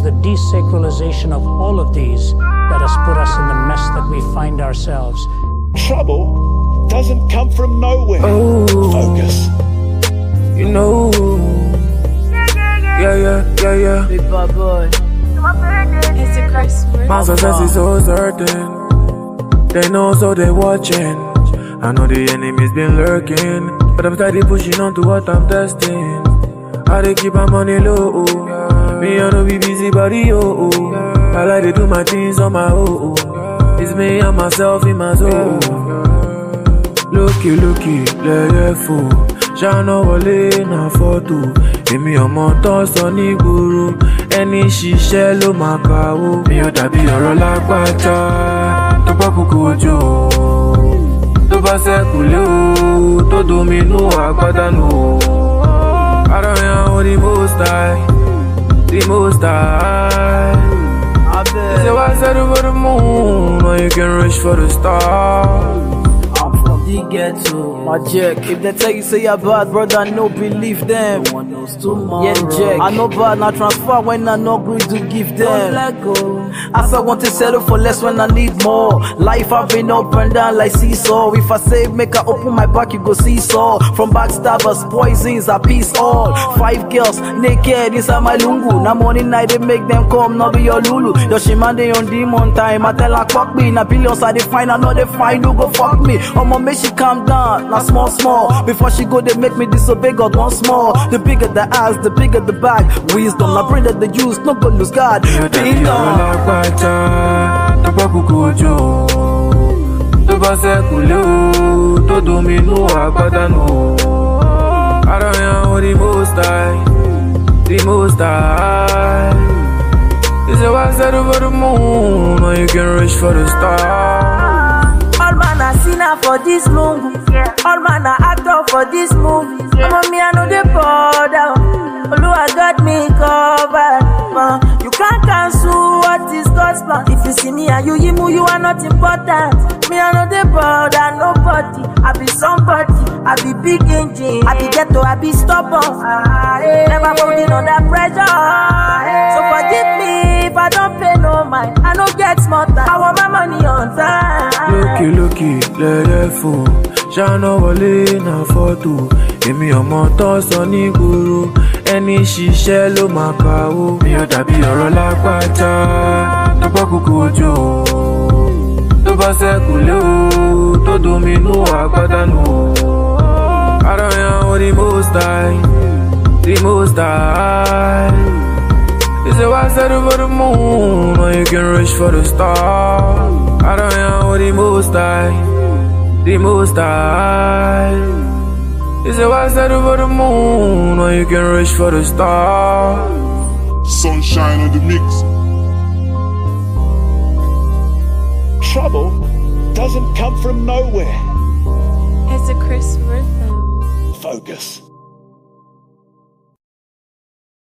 the desacralization of all of these that has put us in the mess that we find ourselves. Trouble doesn't come from nowhere. Oh, Focus. you know. Yeah. Big bad boy. It's a Chris. My success is so certain. They know, so they watching. I know the enemy's been lurking, but I'm steady pushing on to what I'm testing. I dey keep my money low. Me I no be busy body, I like to do my things on my own. It's me and myself in my soul. Looky, lẹ́yẹ̀ fò. Ṣáná wọlé na fọ́tò. Èmi ọmọ tán sọ ní gbòòrò. Ẹni ṣiṣẹ́ ló máa kàwó. Mi ò dàbí ọ̀rọ̀ lágbájá. Tó bá kúkú òjò. Tó bá ṣẹ́kù lé o. Tó dominú àgbádànù o. Ara yan o the most high. The most high. They say why settle for the moon when you can reach for the stars? The ghetto, my jack. If they tell you say you're bad, brother, no believe them. No one knows tomorrow. Yeah, jack. I know bad, now transfer when I no agree to give them. Don't let go. As I want to settle for less when I need more. Life I've been up and down like seesaw. If I say make I open my back, you go seesaw. From backstabbers, poisons, I peace all. 5 girls naked inside my lungu. Now morning night they make them come, now be your lulu. Your shimande on demon time. I tell her fuck me. Now billions I define, I know they find who go fuck me. I'ma make she calm down, now small. Before she go, they make me disobey God once more. The bigger the ass, the bigger the bag. Wisdom, I bring that the use, no go lose God. Big on. Tó bá kúkú òjò. Tó bá ṣẹ́kù lé o. Tó dominú àgbádànù o. Ara yan o the most high. The most high. They say why settle for the moon when you can reach for the stars? All man a sinner for this movie. All man a actor for this movie. Me I know the border. Oluwa got me covered. You can't cancel what is God's plan. If you see me and you are not important. Me I know the border, nobody. I be somebody. I be big engine. I be ghetto, I be stubborn. Never holding under pressure. So forgive me if I don't pay no mind. I don't get smarter. I want my money on time. Looky, lẹ́yẹ̀ fò. Ṣáná wọlé na fọ́tò. Èmi ọmọ tán sọ ní gbòòrò. Ẹni ṣiṣẹ́ ló máa kàwó. Mi ò dàbí ọ̀rọ̀ lágbájá. Tó bá kúkú òjò. Tó bá ṣẹ́kù lé o. Tó dominú àgbádànù o. Ara yan o the most high. The most high. They say why settle for the moon when you can reach for the stars? Ara yan o the most high. The most high. They say why settle for the moon when you can reach for the stars? Sunshine on the mix. Trouble doesn't come from nowhere. It's a Chris rhythm. Focus.